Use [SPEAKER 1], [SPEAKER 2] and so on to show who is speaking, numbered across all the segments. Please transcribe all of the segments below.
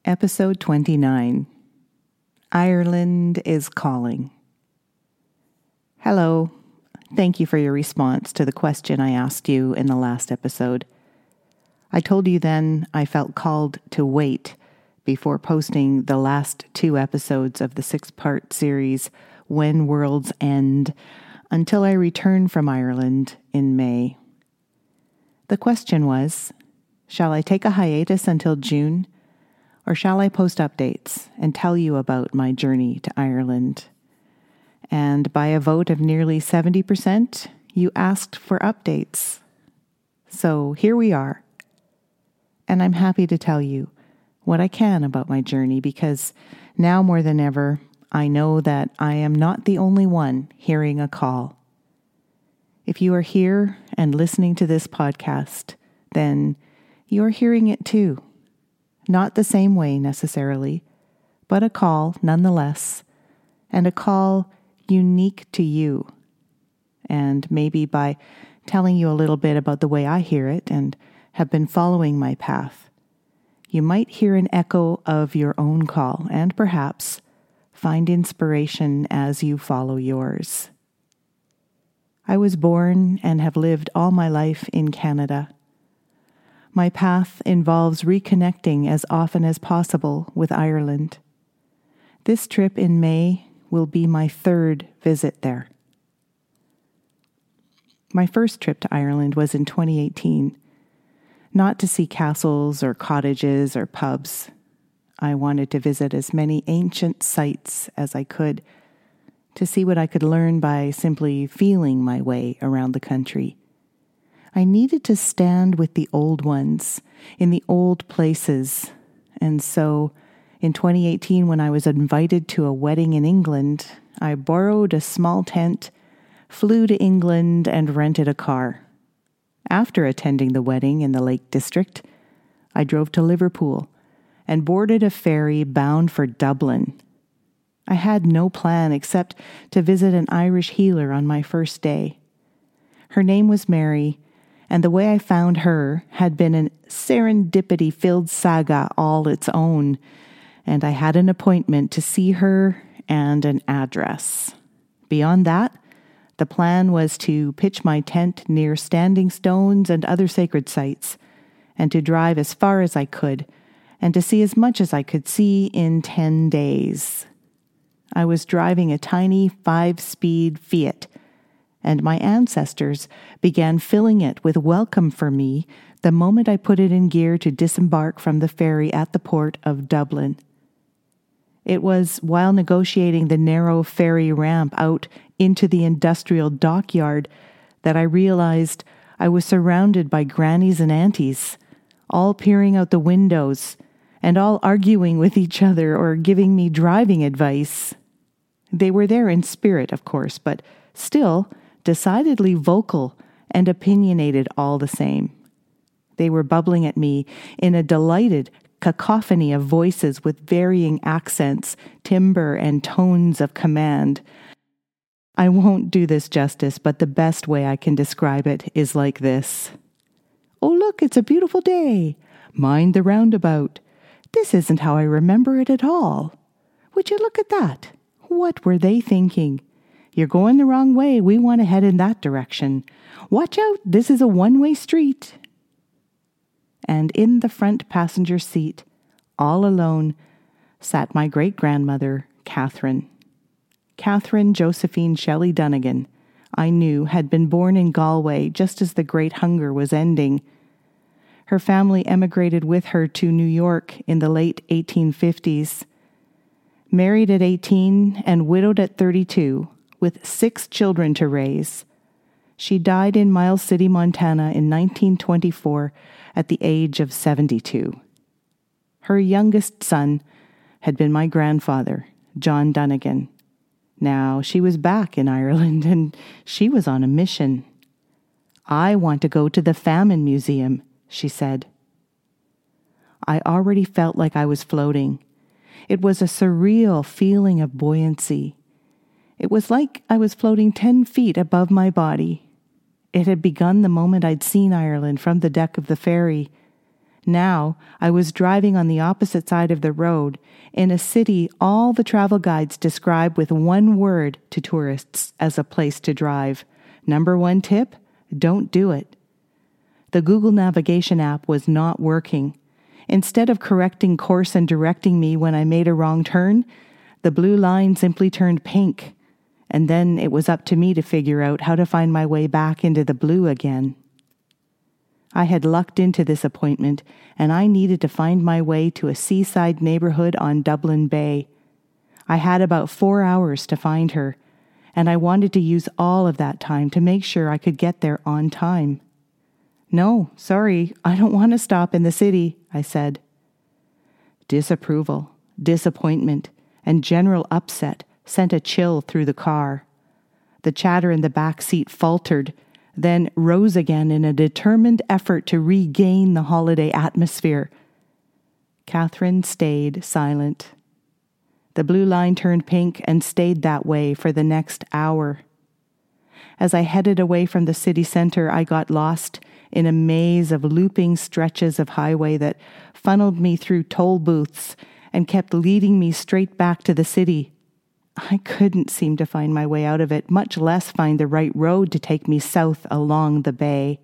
[SPEAKER 1] Episode 29. Ireland is Calling. Hello. Thank you for your response to the question I asked you in the last episode. I told you then I felt called to wait before posting the last 2 episodes of the 6-part series When Worlds End until I return from Ireland in May. The question was, shall I take a hiatus until June? Or shall I post updates and tell you about my journey to Ireland? And by a vote of nearly 70%, you asked for updates. So here we are. And I'm happy to tell you what I can about my journey because now more than ever, I know that I am not the only one hearing a call. If you are here and listening to this podcast, then you're hearing it too. Not the same way necessarily, but a call nonetheless, and a call unique to you. And maybe by telling you a little bit about the way I hear it and have been following my path, you might hear an echo of your own call and perhaps find inspiration as you follow yours. I was born and have lived all my life in Canada. My path involves reconnecting as often as possible with Ireland. This trip in May will be my 3rd visit there. My first trip to Ireland was in 2018, not to see castles or cottages or pubs. I wanted to visit as many ancient sites as I could, to see what I could learn by simply feeling my way around the country. I needed to stand with the old ones in the old places. And so in 2018, when I was invited to a wedding in England, I borrowed a small tent, flew to England, and rented a car. After attending the wedding in the Lake District, I drove to Liverpool and boarded a ferry bound for Dublin. I had no plan except to visit an Irish healer on my first day. Her name was Mary, and the way I found her had been a serendipity-filled saga all its own, and I had an appointment to see her and an address. Beyond that, the plan was to pitch my tent near standing stones and other sacred sites, and to drive as far as I could, and to see as much as I could see in 10 days. I was driving a tiny 5-speed Fiat, and my ancestors began filling it with welcome for me the moment I put it in gear to disembark from the ferry at the port of Dublin. It was while negotiating the narrow ferry ramp out into the industrial dockyard that I realized I was surrounded by grannies and aunties, all peering out the windows and all arguing with each other or giving me driving advice. They were there in spirit, of course, but still decidedly vocal and opinionated all the same. They were bubbling at me in a delighted cacophony of voices with varying accents, timbre, and tones of command. I won't do this justice, but the best way I can describe it is like this. "Oh, look, it's a beautiful day. Mind the roundabout. This isn't how I remember it at all. Would you look at that? What were they thinking? You're going the wrong way. We want to head in that direction. Watch out, this is a one-way street." And in the front passenger seat, all alone, sat my great-grandmother, Catherine. Catherine Josephine Shelley Dunnigan, I knew, had been born in Galway just as the Great Hunger was ending. Her family emigrated with her to New York in the late 1850s. Married at 18 and widowed at 32, with 6 children to raise. She died in Miles City, Montana in 1924 at the age of 72. Her youngest son had been my grandfather, John Dunnigan. Now she was back in Ireland and she was on a mission. "I want to go to the Famine Museum," she said. I already felt like I was floating. It was a surreal feeling of buoyancy. It was like I was floating 10 feet above my body. It had begun the moment I'd seen Ireland from the deck of the ferry. Now I was driving on the opposite side of the road in a city all the travel guides describe with one word to tourists as a place to drive. Number one tip, don't do it. The Google navigation app was not working. Instead of correcting course and directing me when I made a wrong turn, the blue line simply turned pink, and then it was up to me to figure out how to find my way back into the blue again. I had lucked into this appointment, and I needed to find my way to a seaside neighborhood on Dublin Bay. I had about 4 hours to find her, and I wanted to use all of that time to make sure I could get there on time. "No, sorry, I don't want to stop in the city," I said. Disapproval, disappointment, and general upset sent a chill through the car. The chatter in the back seat faltered, then rose again in a determined effort to regain the holiday atmosphere. Catherine stayed silent. The blue line turned pink and stayed that way for the next hour. As I headed away from the city center, I got lost in a maze of looping stretches of highway that funneled me through toll booths and kept leading me straight back to the city. I couldn't seem to find my way out of it, much less find the right road to take me south along the bay.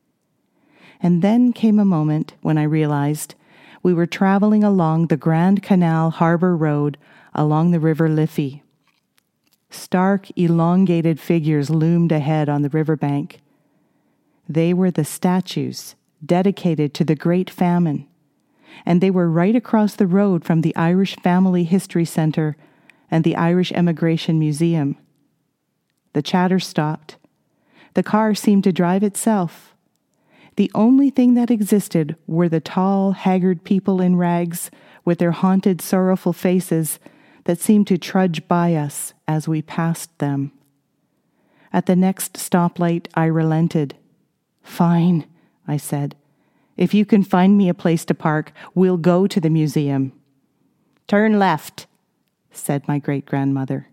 [SPEAKER 1] And then came a moment when I realized we were traveling along the Grand Canal Harbor Road along the River Liffey. Stark, elongated figures loomed ahead on the riverbank. They were the statues dedicated to the Great Famine, and they were right across the road from the Irish Family History Center and the Irish Emigration Museum. The chatter stopped. The car seemed to drive itself. The only thing that existed were the tall, haggard people in rags with their haunted, sorrowful faces that seemed to trudge by us as we passed them. At the next stoplight, I relented. "Fine," I said. "If you can find me a place to park, we'll go to the museum." "Turn left," said my great-grandmother.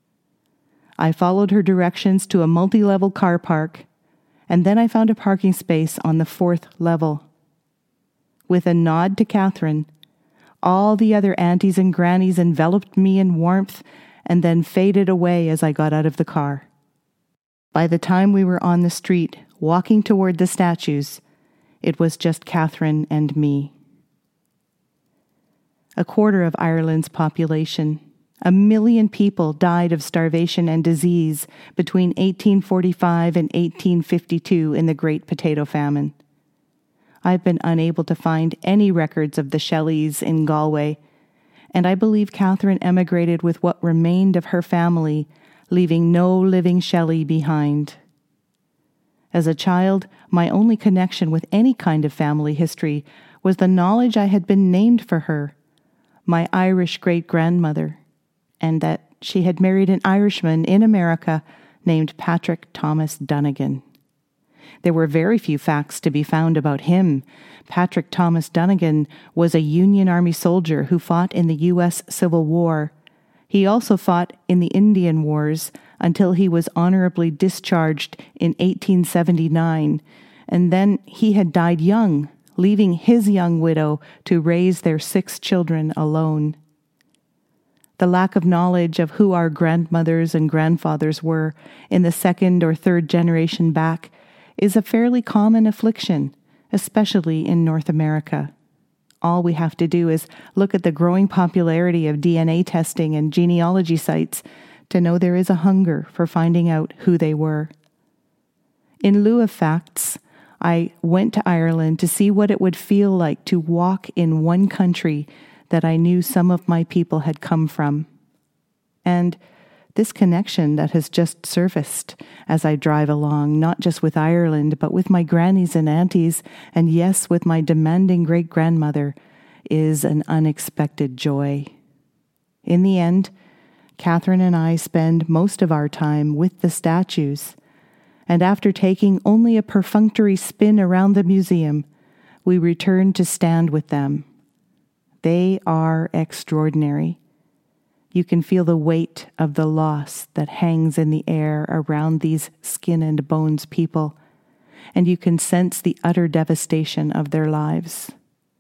[SPEAKER 1] I followed her directions to a multi-level car park, and then I found a parking space on the 4th level. With a nod to Catherine, all the other aunties and grannies enveloped me in warmth and then faded away as I got out of the car. By the time we were on the street, walking toward the statues, it was just Catherine and me. A quarter of Ireland's population, 1 million people, died of starvation and disease between 1845 and 1852 in the Great Potato Famine. I've been unable to find any records of the Shelleys in Galway, and I believe Catherine emigrated with what remained of her family, leaving no living Shelley behind. As a child, my only connection with any kind of family history was the knowledge I had been named for her, my Irish great-grandmother, and that she had married an Irishman in America named Patrick Thomas Dunnigan. There were very few facts to be found about him. Patrick Thomas Dunnigan was a Union Army soldier who fought in the U.S. Civil War. He also fought in the Indian Wars until he was honorably discharged in 1879, and then he had died young, leaving his young widow to raise their 6 children alone. The lack of knowledge of who our grandmothers and grandfathers were in the 2nd or 3rd generation back is a fairly common affliction, especially in North America. All we have to do is look at the growing popularity of DNA testing and genealogy sites to know there is a hunger for finding out who they were. In lieu of facts, I went to Ireland to see what it would feel like to walk in one country that I knew some of my people had come from. And this connection that has just surfaced as I drive along, not just with Ireland, but with my grannies and aunties, and yes, with my demanding great-grandmother, is an unexpected joy. In the end, Catherine and I spend most of our time with the statues, and after taking only a perfunctory spin around the museum, we return to stand with them. They are extraordinary. You can feel the weight of the loss that hangs in the air around these skin and bones people, and you can sense the utter devastation of their lives.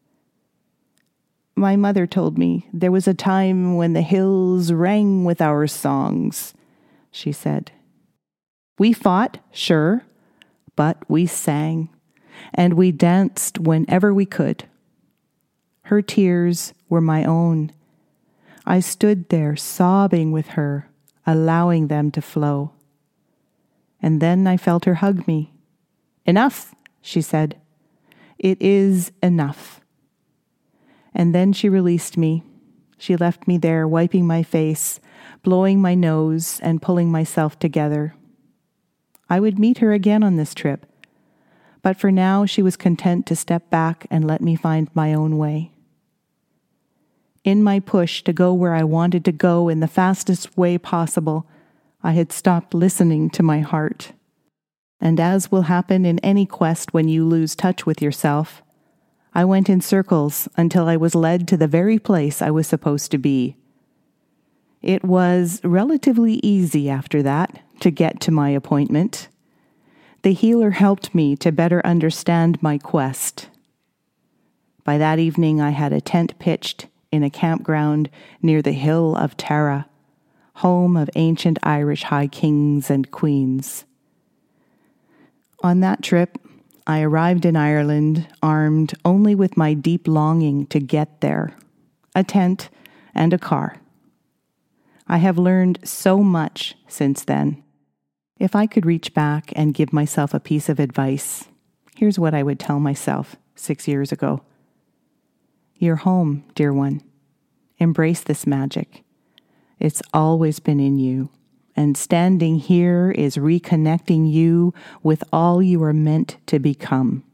[SPEAKER 1] My mother told me there was a time when the hills rang with our songs, she said. We fought, sure, but we sang, and we danced whenever we could. Her tears were my own. I stood there sobbing with her, allowing them to flow. And then I felt her hug me. Enough, she said. It is enough. And then she released me. She left me there, wiping my face, blowing my nose, and pulling myself together. I would meet her again on this trip, but for now she was content to step back and let me find my own way. In my push to go where I wanted to go in the fastest way possible, I had stopped listening to my heart. And as will happen in any quest when you lose touch with yourself, I went in circles until I was led to the very place I was supposed to be. It was relatively easy after that to get to my appointment. The healer helped me to better understand my quest. By that evening, I had a tent pitched in a campground near the Hill of Tara, home of ancient Irish high kings and queens. On that trip, I arrived in Ireland armed only with my deep longing to get there, a tent and a car. I have learned so much since then. If I could reach back and give myself a piece of advice, here's what I would tell myself 6 years ago. You're home, dear one. Embrace this magic. It's always been in you. And standing here is reconnecting you with all you are meant to become.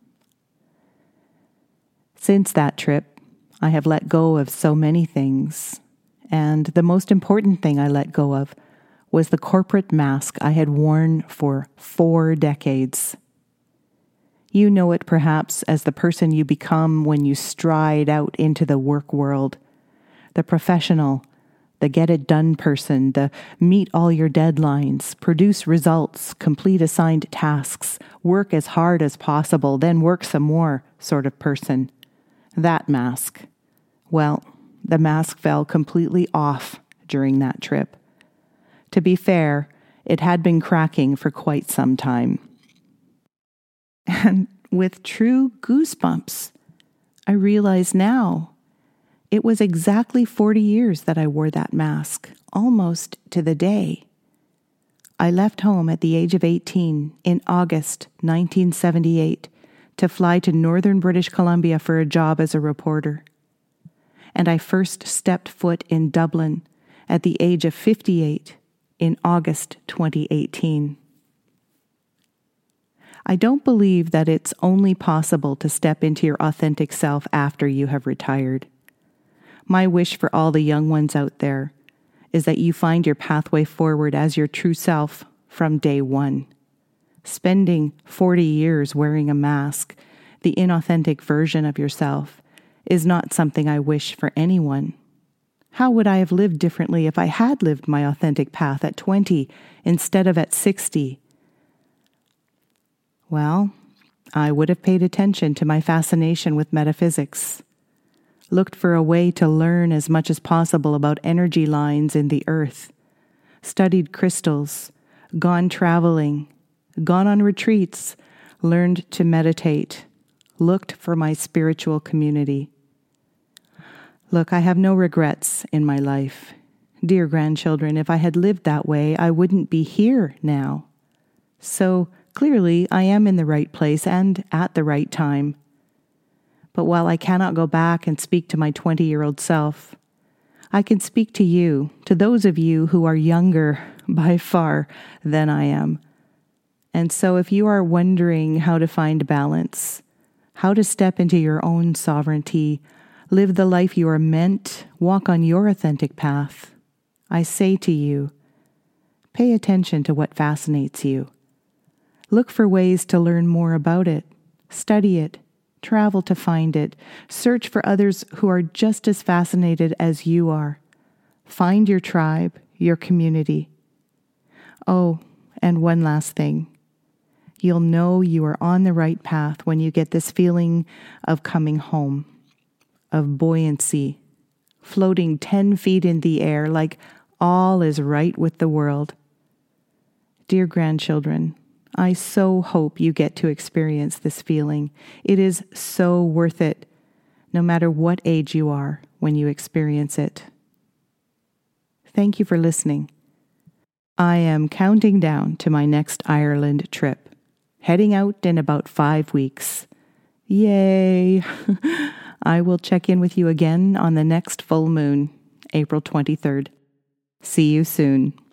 [SPEAKER 1] Since that trip, I have let go of so many things, and the most important thing I let go of was the corporate mask I had worn for 4 decades. You know it perhaps as the person you become when you stride out into the work world, the professional, the get-it-done person, the meet all your deadlines, produce results, complete assigned tasks, work as hard as possible, then work some more sort of person. That mask. Well, the mask fell completely off during that trip. To be fair, it had been cracking for quite some time. And with true goosebumps, I realize now it was exactly 40 years that I wore that mask, almost to the day. I left home at the age of 18 in August 1978 to fly to northern British Columbia for a job as a reporter. And I first stepped foot in Dublin at the age of 58 in August 2018. I don't believe that it's only possible to step into your authentic self after you have retired. My wish for all the young ones out there is that you find your pathway forward as your true self from day one. Spending 40 years wearing a mask, the inauthentic version of yourself, is not something I wish for anyone. How would I have lived differently if I had lived my authentic path at 20 instead of at 60? Well, I would have paid attention to my fascination with metaphysics, looked for a way to learn as much as possible about energy lines in the earth, studied crystals, gone traveling, gone on retreats, learned to meditate, looked for my spiritual community. Look, I have no regrets in my life. Dear grandchildren, if I had lived that way, I wouldn't be here now. So clearly, I am in the right place and at the right time. But while I cannot go back and speak to my 20-year-old self, I can speak to you, to those of you who are younger by far than I am. And so if you are wondering how to find balance, how to step into your own sovereignty, live the life you are meant, walk on your authentic path, I say to you, pay attention to what fascinates you. Look for ways to learn more about it, study it, travel to find it, search for others who are just as fascinated as you are. Find your tribe, your community. Oh, and one last thing. You'll know you are on the right path when you get this feeling of coming home. of buoyancy, floating 10 feet in the air like all is right with the world. Dear grandchildren, I so hope you get to experience this feeling. It is so worth it, no matter what age you are when you experience it. Thank you for listening. I am counting down to my next Ireland trip, heading out in about 5 weeks. Yay! I will check in with you again on the next full moon, April 23rd. See you soon.